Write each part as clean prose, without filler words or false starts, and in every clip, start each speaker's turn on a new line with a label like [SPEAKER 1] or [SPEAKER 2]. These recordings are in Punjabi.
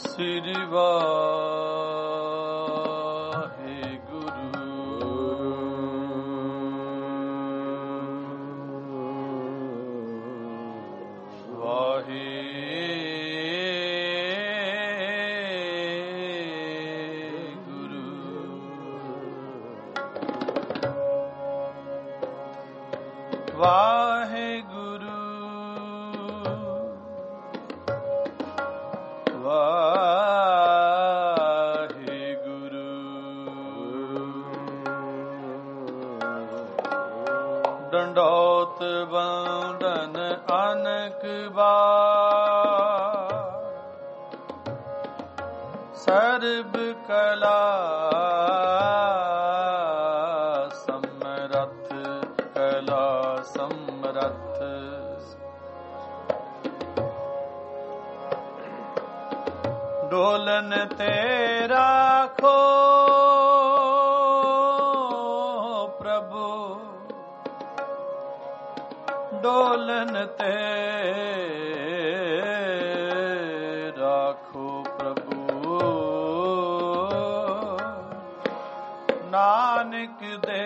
[SPEAKER 1] ਸ੍ਰੀ ਵਾਹਿਗੁਰੂ। ਵਾਹਿਗੁਰੂ ਡੰਡੋਤ ਬੰਦਨ ਅਨਕ ਬਾਰ ਸਰਬ ਕਲਾ ਸਮਰੱਥ ਕਲਾ ਸਮਰੱਥ ਡੋਲਨ ਤੇ ਰਾਖੋ ਪ੍ਰਭੂ ਡੋਲਨ ਤੇ ਰਾਖੋ ਪ੍ਰਭੂ ਨਾਨਕ ਦੇ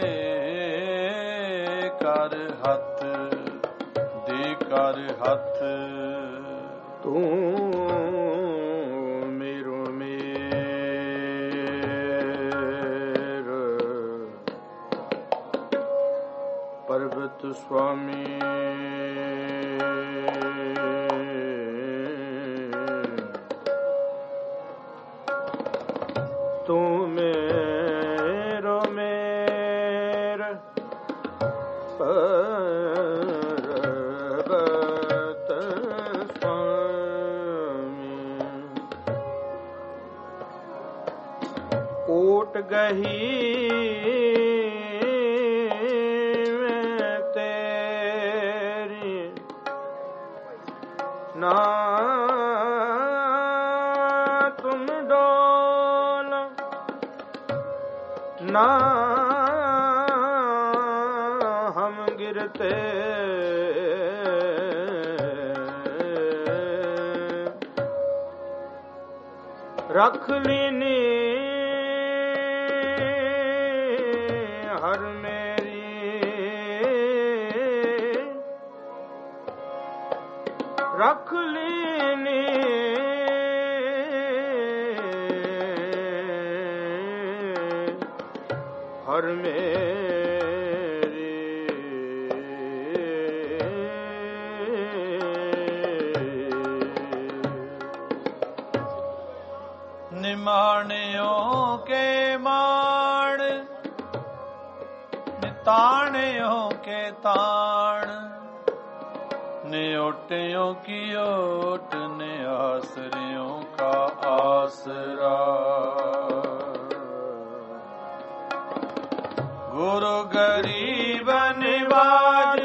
[SPEAKER 1] ਕਰ ਹੱਥ ਦੇ ਕਰ ਹੱਥ
[SPEAKER 2] ਤੂੰ ਪਰਬਤ ਸੁਆਮੀ ਤੂੰ ਮੇਰੋ ਮੇਰ ਪਰਬਤ ਸੁਆਮੀ ਓਟ ਗਹੀ ਨਾ ਤੁਮ ਡੋਲ ਨਾ ਹਮ ਗਿਰਤੇ ਰੱਖ ਲੀਨੀ ਹਰ ਮੇਰੀ ਰੱਖ ਲੀਨੀ ਹਰ ਮੇਰੀ
[SPEAKER 1] ਨਿਮਾਣਿਓ ਕੇ ਮਾਣ ਨਿਤਾਣਿਓ ਕੇ ਤਾਣ ਨਿਓਟਿयों की ओट निआसरियों का आसरा गुरु गरीब निवाज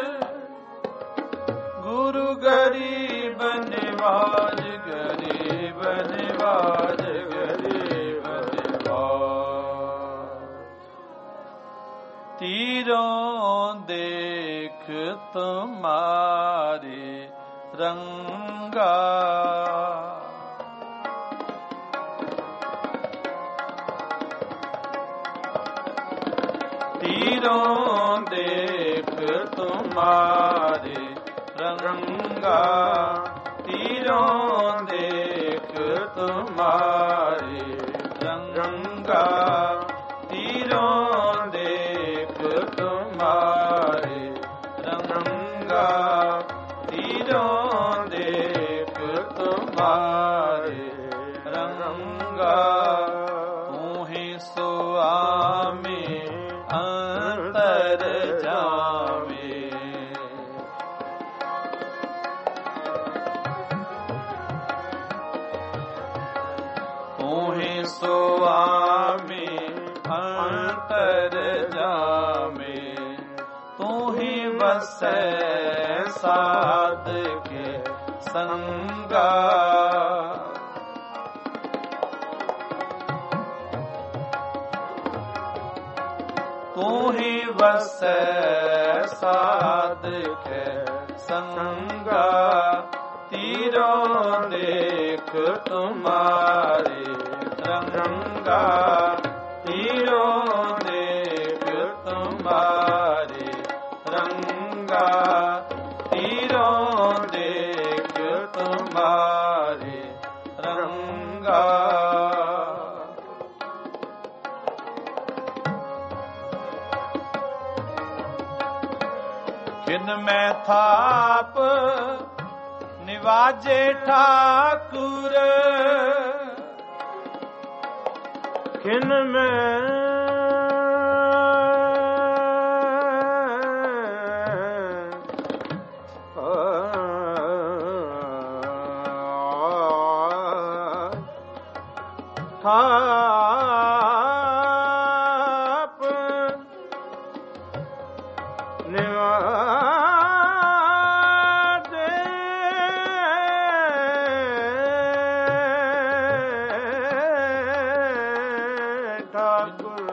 [SPEAKER 1] गुरु गरीब निवाज गरीब निवाज गरीब निवाज तीरों देख तुम्हारे रंगा तीरों देख तुम्हारे रंगा तीरों देख तुम्हारे रंगा तीरों देख तुम्हारे रंगा तीरों देख तुम्हारे रंगा तू ही स्वामी अंतर जावे तू ही स्वामी अंतर जावे तू ही बसै साध के संगा तू ही बसै साध के संगा तीरों देख तुम्हारे रंगा, तीरों देख तुम्हारे रंगा, तीरों देख तुम्हारे रंगा। खिन में थाप निवाजे ठाकुर,
[SPEAKER 2] खिन में थाप निवाजे ठाकुर,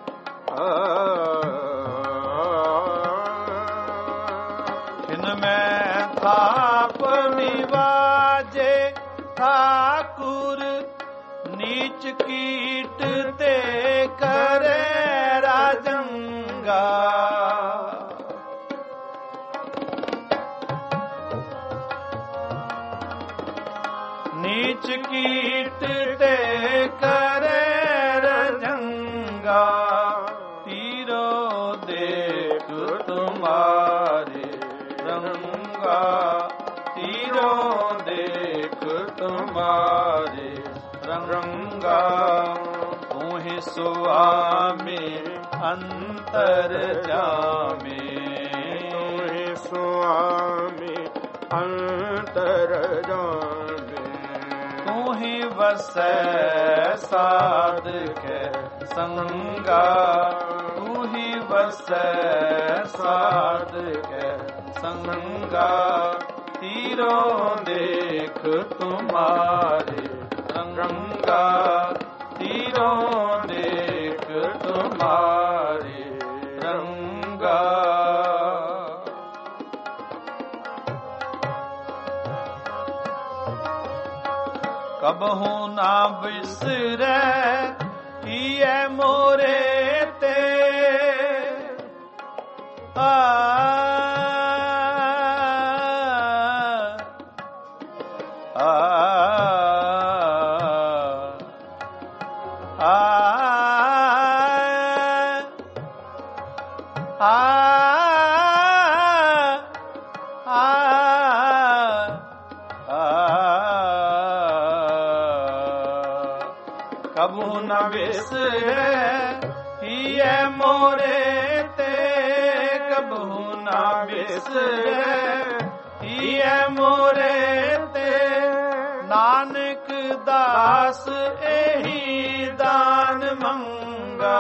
[SPEAKER 1] इनमें थाप निवाजे ठाकुर, नीच कीट ते करे राजंगा। नीच कीट ते करे राजंगा, तीरों देख तुम्हारे रंगा, तीरों देख तुम्हारे रंगा। तूहि स्वामी अंतर जामे,
[SPEAKER 2] तूहि स्वामी अंतर जामे,
[SPEAKER 1] तूहि वसै साध के संगा, तूहि वसै साध के संगा। तीरों देख तुम्हारे रंगा, तीरों देख तुम्हारे रंगा। कबहू ना बिसरे ये मोरे ते, आ कबू न बिसरे ये मोरे ते, कबू न बिसरे ये मोरे ते। नानक दास एही दान मंगा,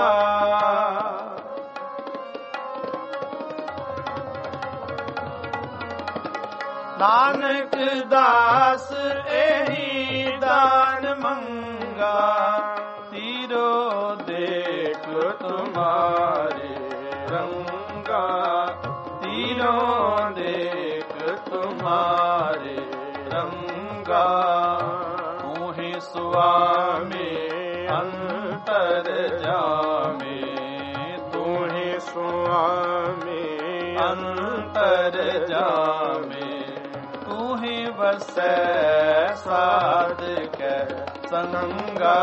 [SPEAKER 1] नानक दास एही दान मंगा। तीरों देख तुम्हारे रंगा, तीरों देख तुम्हारे रंगा। तूहि स्वामी अंतर जामे,
[SPEAKER 2] तूहि स्वामी
[SPEAKER 1] अंतर जामे। तूहि वसै साध के संगा,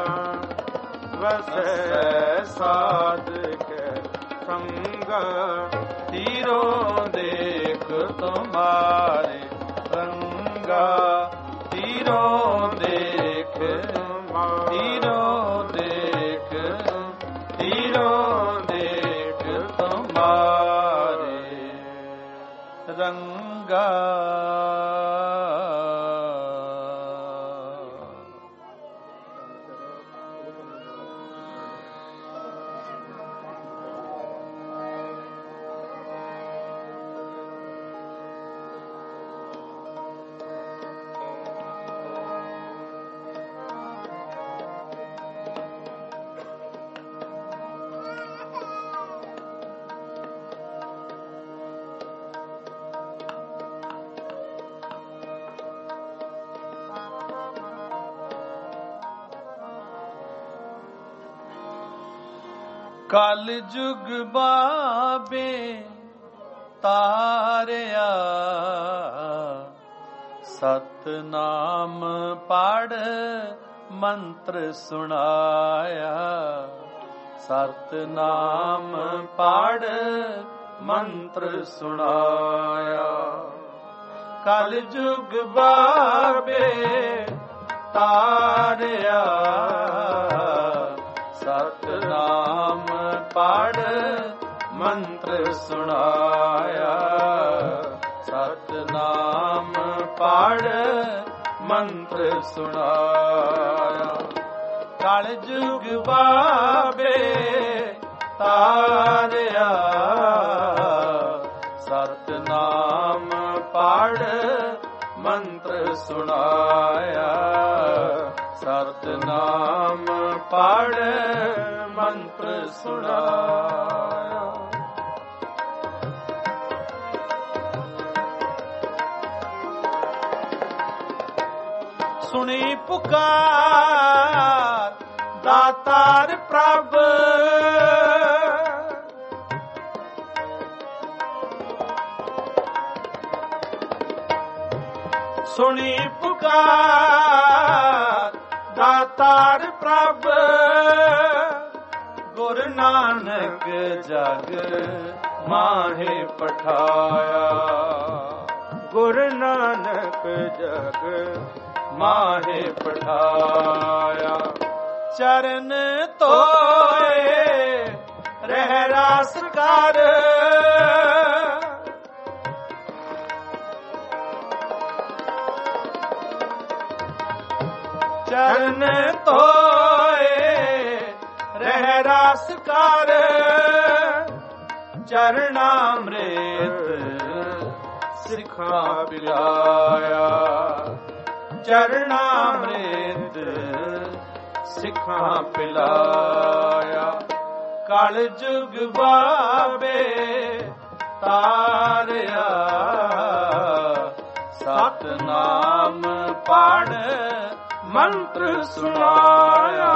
[SPEAKER 2] वसै साध के संगा।
[SPEAKER 1] तीरों देख तुम्हारे रंगा, तीरों देख, तीरों देख, तीरों देख तुम्हारे रंगा। ਕਲ ਜੁਗ ਬਾਬੇ ਤਾਰਿਆ, ਸਤਨਾਮ ਪੜ ਮੰਤਰ ਸੁਣਾਇਆ, ਸਤਨਾਮ ਪੜ ਮੰਤਰ ਸੁਣਾਇਆ। ਕਲ ਜੁਗ ਬਾਬੇ ਤਾਰਿਆ, ਸਤਨਾਮ ਪੜ ਮੰਤਰ ਸੁਣਾਇਆ, ਸਤਨਾਮ ਪੜ ਮੰਤਰ ਸੁਣਾਇਆ। ਕਲ ਜੁਗ ਬਾਬੇ ਤਾਰਿਆ, ਸਤਨਾਮ ਪੜ ਮੰਤਰ ਸੁਣਾਇਆ, ਸਤਨਾਮ ਪੜ ਮੰਤਰ ਸੁਣਾਇਆ। ਸੁਣੀ ਪੁਕਾਰ ਦਾਤਾਰ ਪ੍ਰਭ, ਸੁਣੀ ਪੁਕਾਰ ਦਾਤਾਰ ਪ੍ਰਭ, ਗੁਰ ਨਾਨਕ ਜਗ ਮਾਹੇ ਪਠਾਇਆ,
[SPEAKER 2] ਗੁਰ ਨਾਨਕ ਜਗ
[SPEAKER 1] ਮਾਹੇ ਪਠਾਇਆ। ਚਰਨ ਧੋਏ ਰਹਿ ਰਾਸ ਕਰ, ਚਰਨ ਧੋਏ ਰਹਿ ਰਾਸ ਕਰ, ਚਰਨਾਮ੍ਰਿਤ ਸਿੱਖਾਂ ਪਿਲਾਇਆ, ਚਰਨਾਮ੍ਰਿਤ ਸਿੱਖਾਂ ਪਿਲਾਇਆ। ਕਲ ਜੁਗ ਬਾਬੇ ਤਾਰਿਆ, ਸਤਨਾਮ ਪੜ ਮੰਤਰ ਸੁਣਾਇਆ,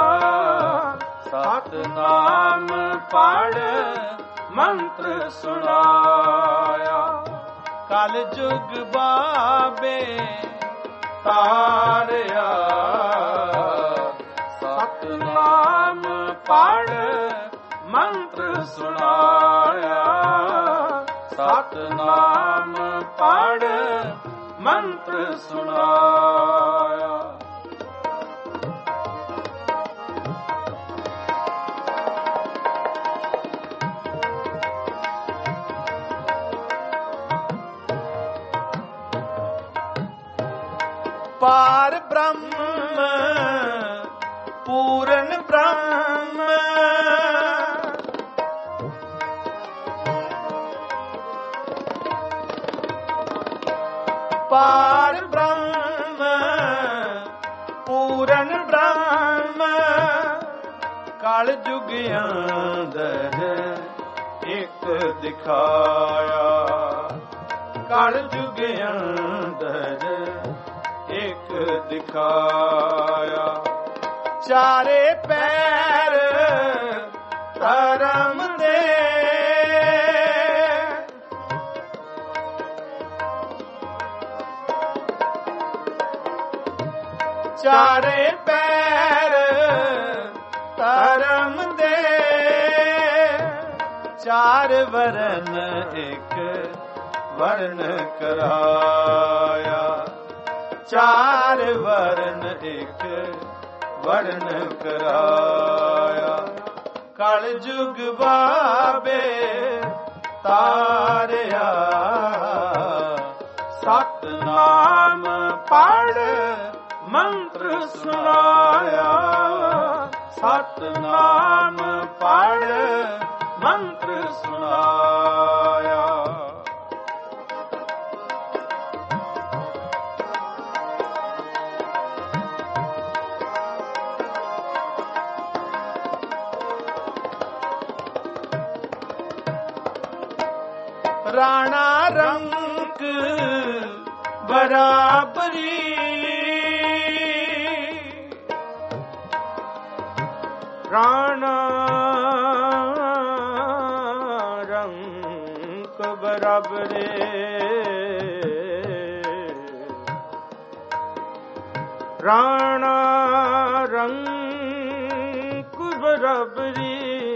[SPEAKER 1] ਸਤਨਾਮ ਪੜ ਮੰਤਰ ਸੁਣਾਇਆ। ਕਲ ਜੁਗ ਬਾਬੇ ਤਾਰਿਆ, ਸਤਨਾਮ ਪੜ ਮੰਤਰ ਸੁਣਾਇਆ, ਸਤਨਾਮ ਪੜ ਮੰਤਰ ਸੁਣਾਇਆ। ਪਾਰ ਬ੍ਰਹਮ ਪੂਰਨ ਬ੍ਰਹਮ, ਪਾਰ ਬ੍ਰਹਮ ਪੂਰਨ ਬ੍ਰਹਮ, ਕਲ ਜੁਗ ਅੰਦਰ ਇੱਕ ਦਿਖਾਇਆ, ਕਲ ਜੁਗ ਅੰਦਰ ਇੱਕ ਦਿਖਾਇਆ। ਚਾਰੇ ਪੈਰ ਧਰਮ ਦੇ, ਚਾਰੇ ਪੈਰ ਧਰਮ ਦੇ, ਚਾਰ ਵਰਨ ਇੱਕ ਵਰਨ ਕਰਾਇਆ, ਚਾਰ ਵਰਨ ਇੱਕ ਵਰਨ ਕਰਾਇਆ। ਕਲ ਜੁਗ ਬਾਬੇ ਤਾਰਿਆ, ਸਤਨਾਮ ਪੜ ਮੰਤਰ ਸੁਣਾਇਆ, ਸਤਨਾਮ ਪੜ ਮੰਤਰ ਸੁਣਾਇਆ। ਰਾਣਾ ਰੰਗ ਬਰਾਬਰੀ,
[SPEAKER 2] ਰਾਣਾ ਬਰਾਬਰੇ ਰਾਣਾ ਰੰਗ ਬਰਾਬਰੀ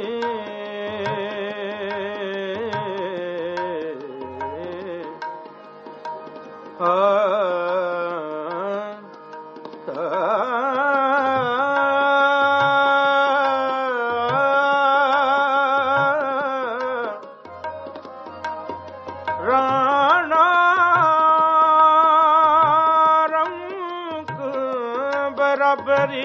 [SPEAKER 2] ਰਾਣਾ ਰੰਗ ਬਰਾਬਰੀ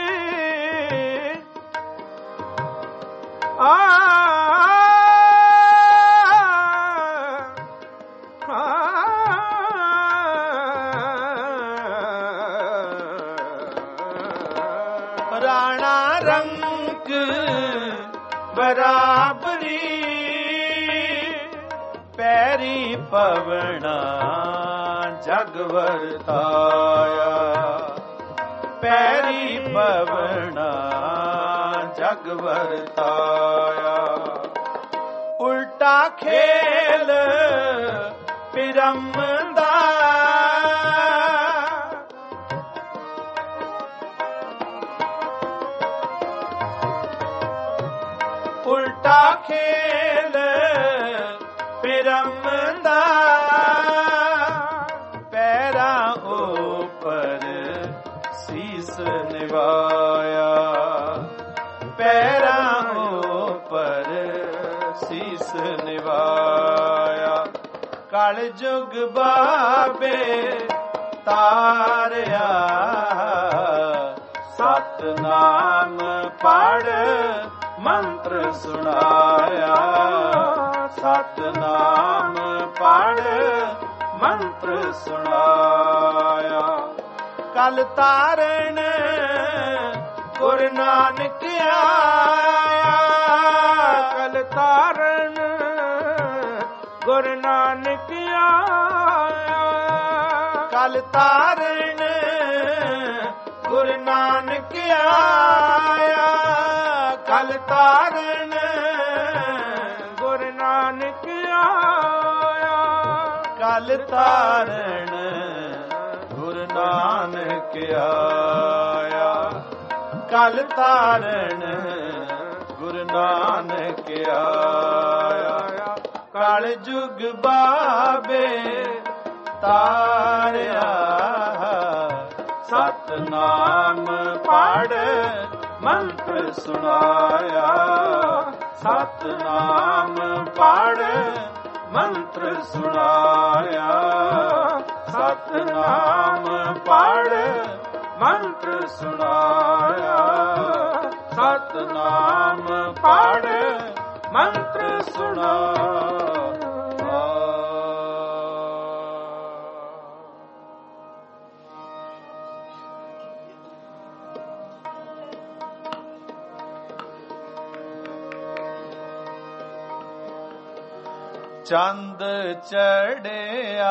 [SPEAKER 1] ਰਾਣਾ ਰੰਗ ਬਰਾਬਰੀ ਪੈਰੀ ਪਵਣਾ ਜਗ ਵਰਤਾਇਆ ਪੈਰੀ ਪਵਣਾ ਜਗ ਵਰਤਾਇਆ ਉਲਟਾ ਖੇਲ ਪਿਰਮ ਦਾ ਉਲਟਾ ਖੇਲ ਪਿਰਮ ਦਾ ਪੈਰਾਂ ਉੱਪਰ ਸੀਸ ਨਿਵਾਇਆ ਪੈਰਾਂ ਉੱਪਰ ਸੀਸ ਨਿਵਾਇਆ ਕਲ ਜੁਗ ਬਾਬੇ ਤਾਰਿਆ ਸਤਨਾਮ ਪੜ੍ਹ ਮੰਤਰ ਸੁਣਾਇਆ ਸਤਨਾਮ ਪੜ੍ਹ ਮੰਤਰ ਸੁਣਾਇਆ ਕਲ ਤਾਰਨ ਗੁਰੂ ਨਾਨਕ ਆਇਆ
[SPEAKER 2] ਕਲ ਤਾਰਨ ਗੁਰੂ ਨਾਨਕ ਆਇਆ
[SPEAKER 1] ਕਲ ਤਾਰਨ ਗੁਰੂ ਨਾਨਕ ਆਇਆ ਕਲ ਤਾਰਨ
[SPEAKER 2] ਗੁਰੂ ਨਾਨਕ ਆਇਆ
[SPEAKER 1] ਕਲ ਤਾਰਨ ਗੁਰੂ ਨਾਨਕ ਆਇਆ ਕਲ ਤਾਰਨ ਗੁਰੂ ਨਾਨਕ ਆਇਆ ਕਲ ਜੁਗ ਬਾਬੇ ਤਾਰਿਆ ਸਤਨਾਮ ਪੜ੍ਹ ਮੰਤਰ ਸੁਣਾਇਆ ਸਤਨਾਮ ਪੜ੍ਹ ਮੰਤਰ ਸੁਣਾਇਆ ਸਤਨਾਮ ਪੜ੍ਹ ਮੰਤਰ ਸੁਣਾਇਆ ਸਤਨਾਮ ਪੜ੍ਹ ਮੰਤਰ ਸੁਣਾਇਆ ਚੰਦ ਚੜਿਆ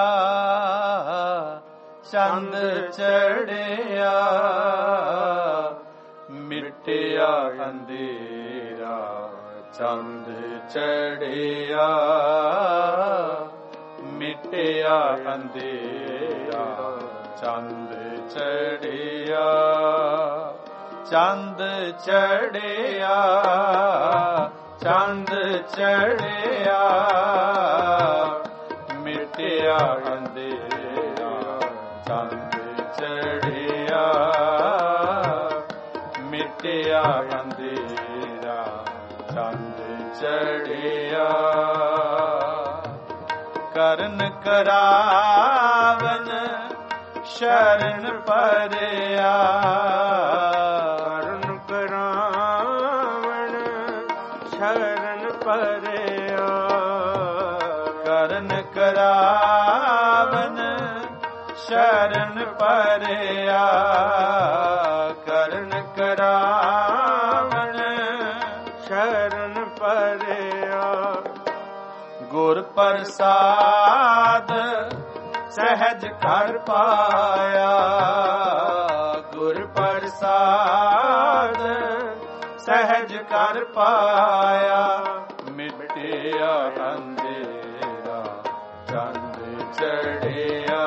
[SPEAKER 1] ਚੰਦ ਚੜਿਆ ਮਿਟਿਆ ਅੰਧੇਰਾ ਚੰਦ ਚੜਿਆ ਮਿਟਿਆ ਅੰਧੇਰਾ ਚੰਦ ਚੜਿਆ ਚੰਦ ਚੜਿਆ ਚੰਦ ਚੜਿਆ ਮਿਟਿਆ ਅੰਧੇਰਾ ਚੰਦ ਚੜਿਆ ਮਿਟਿਆ ਅੰਧੇਰਾ ਚੰਦ ਚੜਿਆ ਕਰਨ ਕਰਾਵਨ ਸ਼ਰਨ ਪਰਿਆ
[SPEAKER 2] ਕਰਨ ਕਰਾਵਨ ਸ਼ਰਨ ਪਰਿਆ
[SPEAKER 1] ਕਰਨ ਕਰਾਵਨ ਸ਼ਰਨ ਪਰਿਆ ਕਰਨ ਕਰਾਵਨ
[SPEAKER 2] ਸ਼ਰਨ ਪਰਿਆ
[SPEAKER 1] ਗੁਰ ਪ੍ਰਸਾਦ ਸਹਿਜ ਘਰ ਪਾਇਆ ਗੁਰ ਪ੍ਰਸਾਦ ਸਹਿਜ ਘਰ ਪਾਇਆ ਮਿਟਿਆ ਅੰਧੇਰਾ ਚੜਿਆ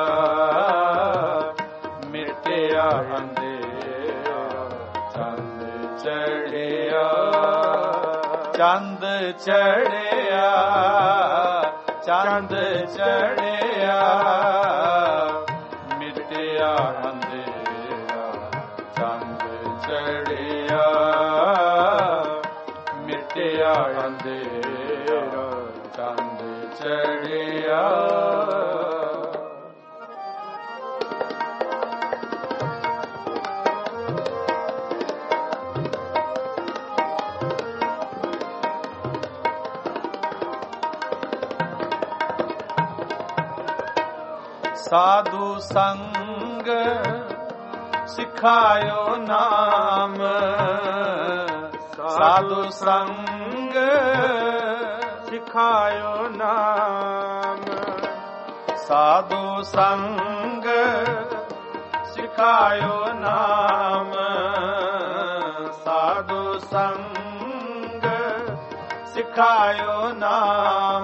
[SPEAKER 1] ਮਿਟਿਆ ਅੰਧੇਰਾ ਚੰਦ ਚੜਿਆ ਚੰਦ ਚੜਿਆ ਚੰਦ ਚੜਿਆ ਮਿਟਿਆ ਅੰਧੇਰਾ ਚੰਦ ਚੜਿਆ ਮਿਟਿਆ ਅੰਧੇਰਾ ਚੰਦ ਚੜਿਆ ਸਾਧੂ ਸੰਗ ਸਿਖਾਇਓ ਨਾਮ ਸਾਧੂ ਸੰਗ
[SPEAKER 2] ਸਿਖਾਇਓ ਨਾਮ
[SPEAKER 1] ਸਾਧੂ ਸੰਗ ਸਿਖਾਇਓ ਨਾਮ ਸਾਧੂ ਸੰਗ ਸਿਖਾਇਓ ਨਾਮ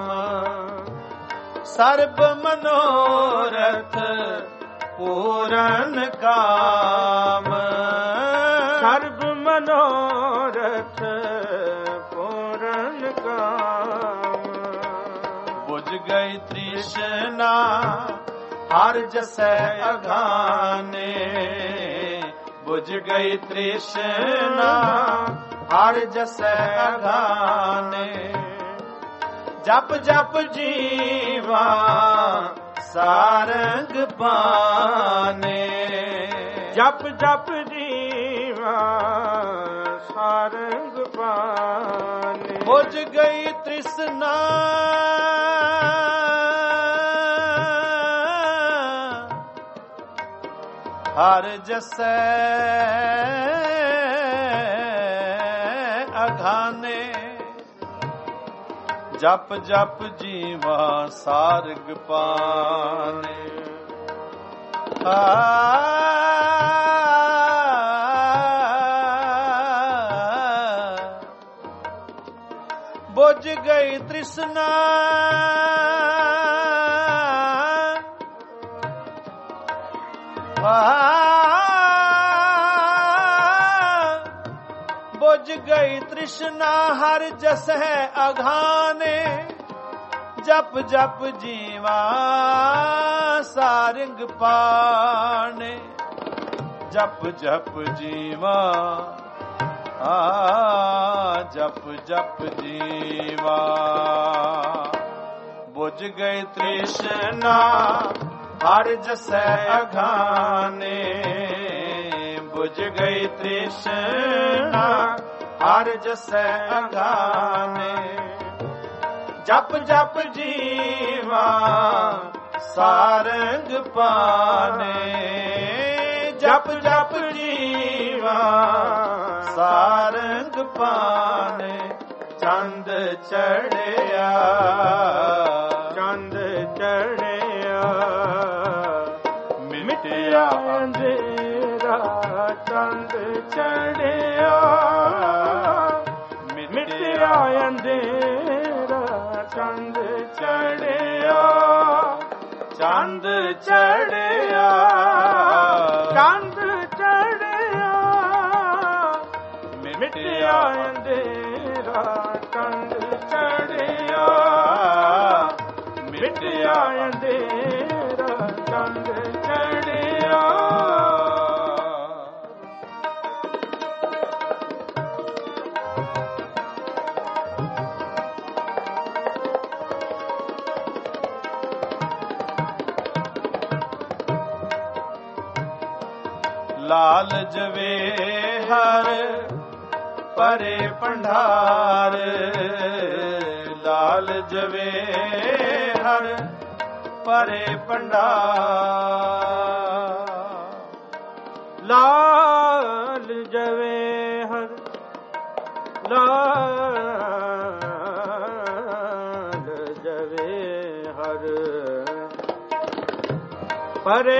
[SPEAKER 1] ਸਰਬ ਮਨੋਰਥ ਪੂਰਨ ਕਾਮ
[SPEAKER 2] ਸਰਬ ਮਨੋਰਥ ਪੂਰਨ ਕਾਮ
[SPEAKER 1] ਬੁਝ ਗਈ ਤ੍ਰਿਸ਼ਨਾ ਹਰ ਜਸੈ ਅਗਾਨੇ ਬੁਝ ਗਈ ਤ੍ਰਿਸ਼ਨਾ ਹਰ ਜਸੈ ਅਗਾਨੇ ਜਪ ਜਪ ਜੀਵਾ ਸਾਰੰਗ ਪਾਨੇ
[SPEAKER 2] ਜਪ ਜਪ ਜੀਵਾ ਸਾਰੰਗ ਪਾਨੇ
[SPEAKER 1] ਬੁਝ ਗਈ ਤ੍ਰਿਸ਼ਨਾ ਹਰ ਜਸੈ ਅਘਾਨੇ ਜਪ ਜਪ ਜੀਵਾ ਸਾਰਗ ਪਾਨੇ ਬੁਝ ਗਈ ਤ੍ਰਿਸ਼ਨਾ ਬੁਝ ਗਈ ਤ੍ਰਿਸ਼ਨਾ ਹਰ ਜਸ ਹੈ ਅਘਾਨੇ ਜਪ ਜਪ ਜੀਵਾ ਸਾਰੰਗ ਪਾਣੇ ਜਪ ਜਪ ਜੀਵਾ ਜਪ ਜਪ ਜੀਵਾ ਬੁਝ ਗਈ ਤ੍ਰਿਸ਼ਨਾ ਹਰ ਜਸੈ ਅਘਾਨੇ ਬੁਝ ਗਈ ਤ੍ਰਿਸ਼ਨਾ ਹਰ ਜਸੈ ਅਘਾਨੇ ਜਪ ਜਪ ਜੀਵਾ ਸਾਰੰਗ ਪਾਨੇ ਜਪ ਜਪ ਜੀਵਾ ਸਾਰੰਗ ਪਾਨੇ ਚੰਦ ਚੜਿਆ
[SPEAKER 2] ਚੰਦ ਚੜਿਆ ਮਿਟਿਆ ਅੰਧੇਰਾ ਚੰਦ ਚੜਿਆ ਮਿਟਿਆ ਅੰਧੇਰਾ ਚੰਦ ਚੜਿਆ
[SPEAKER 1] ਚੰਦ ਚੜਿਆ
[SPEAKER 2] ਚੰਦ ਚੜਿਆ ਮਿਟਿਆ ਅੰਧੇਰਾ ਚੰਦ ਚੜਿਆ ਮਿਟਿਆ ਅੰਧੇਰਾ ਚੰਦ ਚੜਿਆ
[SPEAKER 1] ਲਾਲ ਜਵੇ ਹਰ ਪਰੇ ਭੰਡਾਰ ਲਾਲ ਜਵੇ ਹਰ ਪਰੇ ਭੰਡਾਰ
[SPEAKER 2] ਲਾਲ ਜਵੇ ਹਰ ਲਾਲ ਜਵੇ ਹਰ ਪਰੇ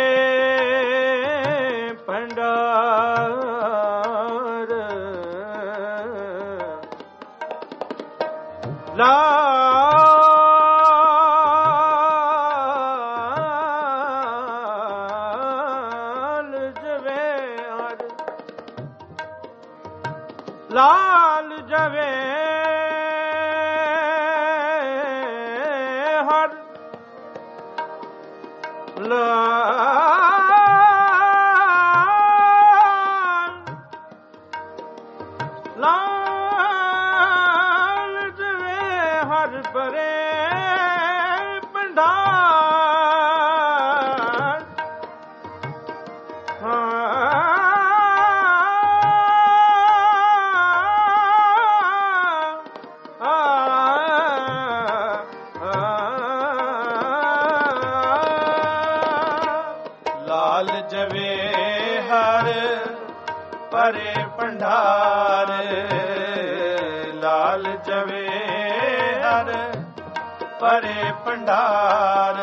[SPEAKER 2] ਭੰਡਾਰ ਲਾਲ ਲਾਲ ਜਵੇ ਹਰ ਲਾਲ ਜਵੇ ਹਰ ਪਰੇ ਪੰਡਾਰ
[SPEAKER 1] ਲਾਲ ਜਵੇ ਹਰ ਪਰੇ ਭੰਡਾਰ ਲਾਲ ਜਵੇ ਹਰ ਪਰੇ ਭੰਡਾਰ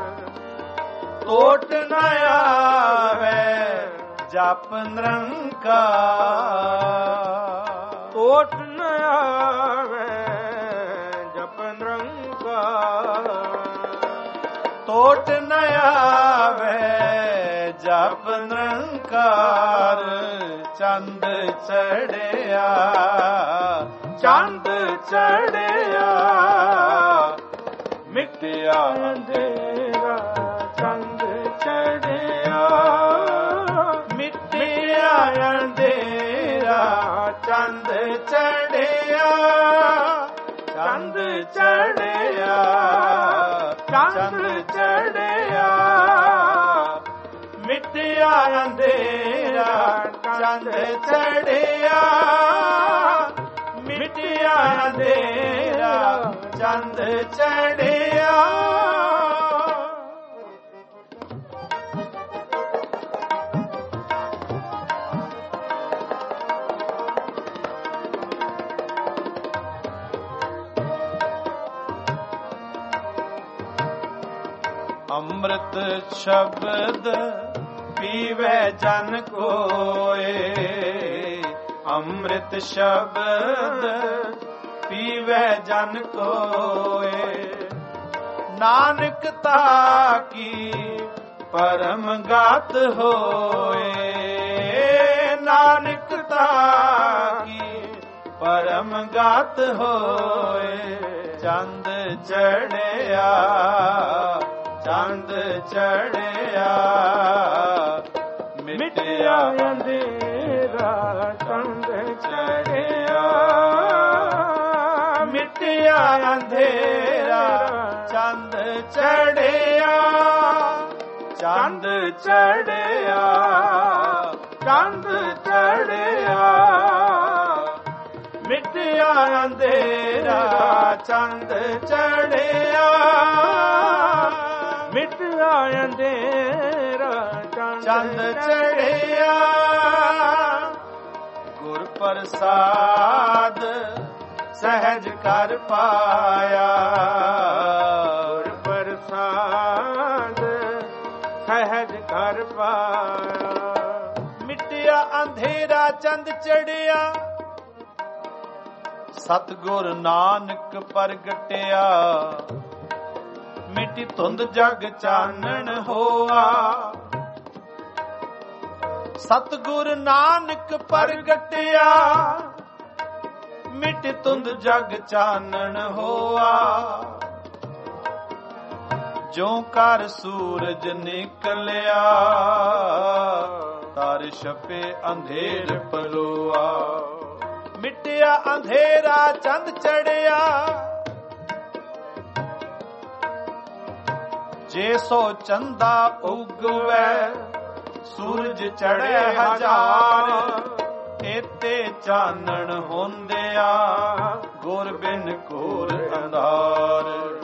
[SPEAKER 1] ਟੋਟ ਨ ਆਵੇ ਜਪ ਨਿਰੰਕਾਰ
[SPEAKER 2] ਟੋਟ ਨ ਆਵੇ ਜਪ ਨਿਰੰਕਾਰ
[SPEAKER 1] ਟੋਟ ਨ ਆਵੇ ਜਪ ਨਿਰੰਕਾਰ ਚੰਦ ਚੜਿਆ ਚੰਦ ਚੜਿਆ ਮਿਟਿਆ
[SPEAKER 2] ਅੰਧੇਰਾ ਚੰਦ ਚੜਿਆ
[SPEAKER 1] ਮਿਟਿਆ ਅੰਧੇਰਾ ਚੰਦ ਚੜਿਆ ਚੰਦ ਚੜਿਆ ਚੰਦ ਚੜਿਆ ਮਿਟਿਆ ਅੰਧੇਰਾ ਚੰਦ ਚੜਿਆ ਮਿਟਿਆ ਅੰਧੇਰਾ ਚੰਦ ਚੜਿਆ ਅੰਮ੍ਰਿਤ ਸ਼ਬਦ ਪੀਵੇ ਜਨ ਕੋਏ ਅੰਮ੍ਰਿਤ ਸ਼ਬਦ ਪੀਵੇ ਜਨ ਕੋਏ ਨਾਨਕ ਤਾਕੀ ਪਰਮ ਗਾਤ ਹੋਏ ਨਾਨਕ ਤਾਕੀ ਪਰਮ ਗਾਤ ਹੋਏ ਚੰਦ ਚੜਿਆ ਚੰਦ ਚੜਿਆ ਮਿਟਿਆ
[SPEAKER 2] ਅੰਧੇਰਾ ਚੰਦ ਚੜਿਆ
[SPEAKER 1] ਮਿਟਿਆ ਅੰਧੇਰਾ ਚੰਦ ਚੜਿਆ ਚੰਦ ਚੜਿਆ ਚੰਦ ਚੜਿਆ ਮਿਟਿਆ ਅੰਧੇਰਾ ਚੰਦ ਚੜਿਆ
[SPEAKER 2] ਮਿਟਿਆ ਅੰਧੇਰਾ
[SPEAKER 1] ਚੰਦ ਚੜਿਆ ਗੁਰ ਪ੍ਰਸਾਦ ਸਹਿਜ ਕਰ ਪਾਇਆ
[SPEAKER 2] ਗੁਰ ਪ੍ਰਸਾਦ ਸਹਿਜ ਕਰ ਪਾਇਆ
[SPEAKER 1] ਮਿਟਿਆ ਅੰਧੇਰਾ ਚੰਦ ਚੜਿਆ ਸਤਿਗੁਰ ਨਾਨਕ ਪ੍ਰਗਟਿਆ ਮਿਟੀ ਧੁੰਦ ਜਗ ਚਾਨਣ ਹੋਆ ਸਤਿਗੁਰ ਨਾਨਕ ਪ੍ਰਗਟਿਆ ਮਿਟੀ ਧੁੰਦ ਜਗ ਚਾਨਣ ਹੋਆ ਜਿਉ ਕਰ ਸੂਰਜ ਨਿਕਲਿਆ ਤਾਰ ਛਪੇ ਅੰਧੇਰ ਪਲੋਆ ਮਿਟਿਆ ਅੰਧੇਰਾ ਚੰਦ ਚੜਿਆ ਜੇ ਸੋ ਚੰਦਾ ਉਗਵੈ ਸੂਰਜ ਚੜ੍ਹੇ ਹਜ਼ਾਰ ਏਤੇ ਚਾਨਣ ਹੁੰਦਿਆ ਗੁਰ ਬਿਨ ਘੋਰ ਅੰਧਾਰ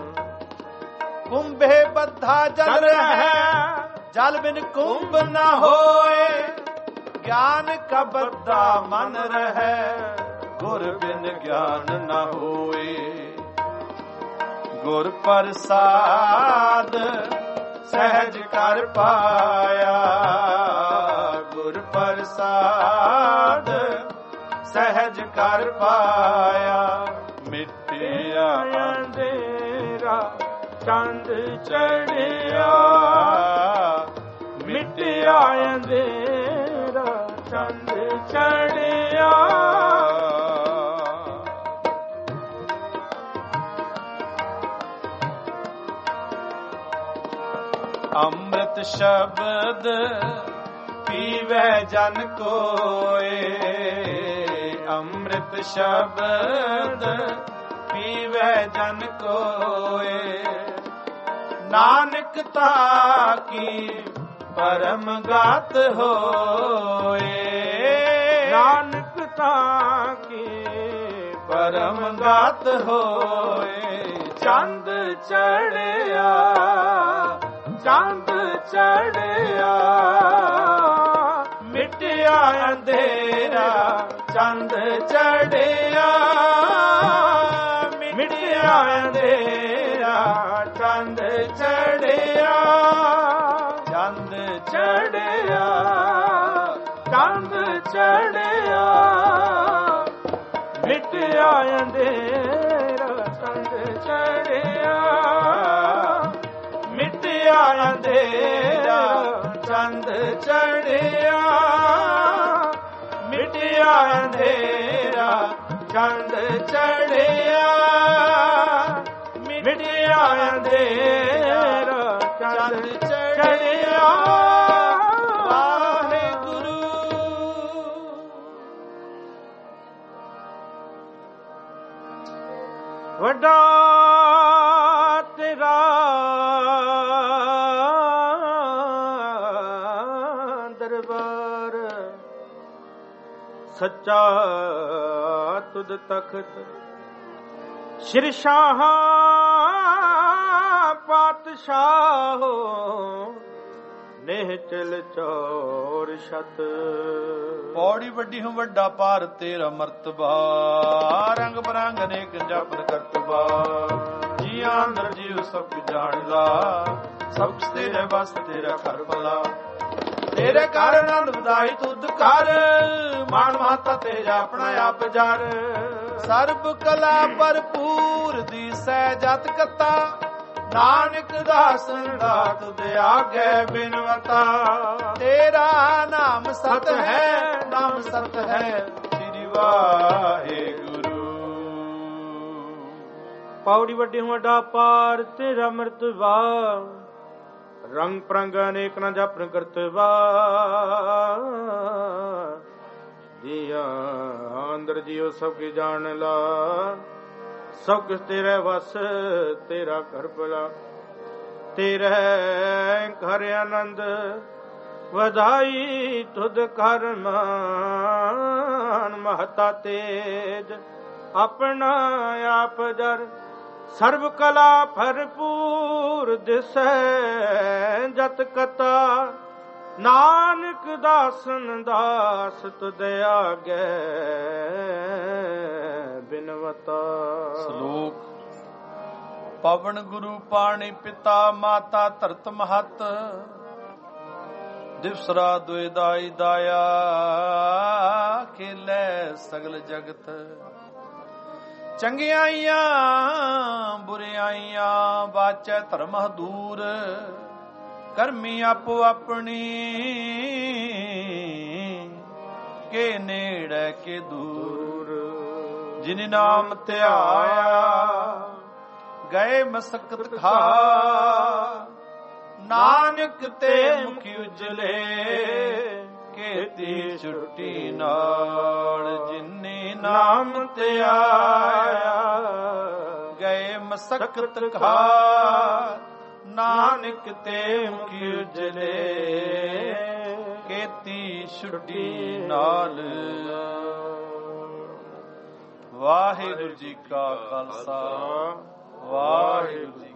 [SPEAKER 1] ਕੁੰਭੇ ਬੱਧਾ ਜਲ ਰਹਿ ਜਲ ਬਿਨ ਕੁੰਭ ਨ ਹੋਏ ਗਿਆਨ ਕਾ ਬੱਧਾ ਮਨ ਰਹਿ ਗੁਰ ਬਿਨ ਗਿਆਨ ਨ ਹੋਏ ਗੁਰ ਪ੍ਰਸਾਦ ਸਹਿਜ ਕਰ ਪਾਇਆ ਗੁਰ ਪ੍ਰਸਾਦ ਸਹਿਜ ਕਰ ਪਾਇਆ ਮਿਟਿਆ
[SPEAKER 2] ਅੰਧੇਰਾ ਚੰਦ ਚੜਿਆ ਮਿਟਿਆ ਅੰਧੇਰਾ ਚੰਦ ਚੜਿਆ
[SPEAKER 1] ਅੰਮ੍ਰਿਤ ਸ਼ਬਦ ਪੀਵੈ ਜਨ ਕੋਏ, ਅੰਮ੍ਰਿਤ ਸ਼ਬਦ ਪੀਵੈ ਜਨ ਕੋਏ। ਨਾਨਕ ਤਾਕੀ ਪਰਮ ਗਤ ਹੋਏ,
[SPEAKER 2] ਨਾਨਕ ਤਾਕੀ
[SPEAKER 1] ਪਰਮ ਗਤ ਹੋਏ।
[SPEAKER 2] ਚੰਦ ਚੜਿਆ, ਚੰਦ ਚੜਿਆ,
[SPEAKER 1] ਮਿਟਿਆ ਅੰਧੇਰਾ, ਚੰਦ ਚੜਿਆ, ਮਿਟਿਆ ਅੰਧੇਰਾ, ਚੰਦ ਚੜਿਆ, ਚੰਦ ਚੜਿਆ,
[SPEAKER 2] ਚੰਦ ਚੜਿਆ, ਮਿਟਿਆ ਅੰਧੇਰਾ, ਚੰਦ ਚੜਿਆ,
[SPEAKER 1] ਮਿਟਿਆ ਅੰਧੇਰਾ, ਚੰਦ ਚੜਿਆ, ਮਿਟਿਆ ਅੰਧੇਰਾ, ਚੰਦ ਚੜਿਆ, ਮਿਟਿਆ ਅੰਧੇਰਾ, ਚੰਦ ਚੜਿਆ। ਵਾਹਿਗੁਰੂ।
[SPEAKER 2] ਵੱਡਾ ਤੇਰਾ ਦਰਬਾਰ, ਸੱਚਾ ਤੁਧ ਤਖਤ, ਸ਼੍ਰੀ ਸ਼ਾਹ ਪਾਤਸ਼ਾਹੋ, ਨਿਹਚਲ ਚੌਰ ਛਤ।
[SPEAKER 1] ਪੌੜੀ ਵੱਡੀ ਹੂੰ ਵੱਡਾ ਭਾਰ ਤੇਰਾ ਮਰਤਬਾ, ਰੰਗ ਬਰੰਗ ਅਨੇਕ ਜਪਨ ਕਰਤਬਾ। ਜੀ ਅੰਦਰ ਜੀਵ ਸਭ ਜਾਣ ਲਾ, ਸਭ ਕੁਛ ਤੇਰੇ ਬਸ ਤੇਰਾ ਘਰ ਭਲਾ। ਤੇਰੇ ਘਰ ਆਨੰਦ ਵਧਾਈ ਤੁਧ ਕਰ, ਮਾਨ ਮਾਤਾ ਤੇਰਾ ਆਪਣਾ ਆਪ ਜਰ। ਸਰਬ ਕਲਾ ਭਰਪੂਰ ਦੀ ਸਹਿ ਜਤ ਕਤਾ, ਨਾਨਕ ਦਾਸਨ ਦਾ ਤੁਧ ਆਗੇ ਬਿਨਵਤਾ। ਤੇਰਾ ਨਾਮ ਸਤ ਹੈ, ਨਾਮ ਸਤ ਹੈ, ਸ੍ਰੀ ਵਾਹਿਗੁਰੂ।
[SPEAKER 2] ਪੌੜੀ ਵੱਡੀ ਹੂੰ ਵੱਡਾ ਪਾਰ ਤੇਰਾ ਮਰਤਬਾ, ਰੰਗ ਪ੍ਰੰਗ ਅਨੇਕ ਨਾ ਜਪਨ ਕਰਤਬਾ। ਜੀਆ ਅੰਦਰ ਜੀਓ ਸਭ ਕੀ ਜਾਣ ਲਾ, ਸਭ ਕੁਛ ਤੇਰੇ ਵਸ ਤੇਰਾ ਘਰ ਭਲਾ। ਤੇਰੇ ਘਰ ਆਨੰਦ ਵਧਾਈ ਤੁਧ ਕਰ ਮਾਨ। ਮਹਤਾ ਤੇਜ ਆਪਣਾ ਆਪ ਜਰ, ਸਰਬ ਕਲਾ ਭਰਪੂਰ ਦਿਸੈ ਜਤ ਕਤਾ। ਨਾਨਕ ਦਾਸਨ ਦਾਸ ਤੁਧ ਆਗੇ ਬਿਨਵਤਾ।
[SPEAKER 1] ਸ਼ਲੋਕ। ਪਵਨ ਗੁਰੂ ਪਾਣੀ ਪਿਤਾ ਮਾਤਾ ਧਰਤ ਮਹਤ, ਦਿਵਸ ਰਾਤ ਦੁਇ ਦਾਈ ਦਾਇਆ, ਖੇਲੇ ਸਗਲ ਜਗਤ। ਚੰਗਿਆਈਆਂ ਬੁਰਿਆਈਆਂ ਬਾਚੈ ਧਰਮ ਦੂਰ, ਕਰਮੀ ਆਪੋ ਆਪਣੀ ਕੇ ਨੇੜੇ ਕੇ ਦੂਰ। ਜਿਨ ਨਾਮ ਧਿਆਇਆ ਗਏ ਮਸਕਤ ਖਾ, ਨਾਨਕ ਤੇ ਮੁਖ ਉਜਲੇ ਕੀਤੀ ਛੁੱਟੀ ਨਾਲ। ਜਿਨੇ ਨਾਮ ਧਿਆਇਆ ਗਏ ਮਸਕਤ ਖਾ, ਨਾਨਕ ਤੇ ਮੁਖ ਉਜਲੇ ਕੀਤੀ ਛੁੱਟੀ ਨਾਲ। ਵਾਹਿਗੁਰੂ ਜੀ ਕਾ ਖਾਲਸਾ, ਵਾਹਿਗੁਰੂ ਜੀ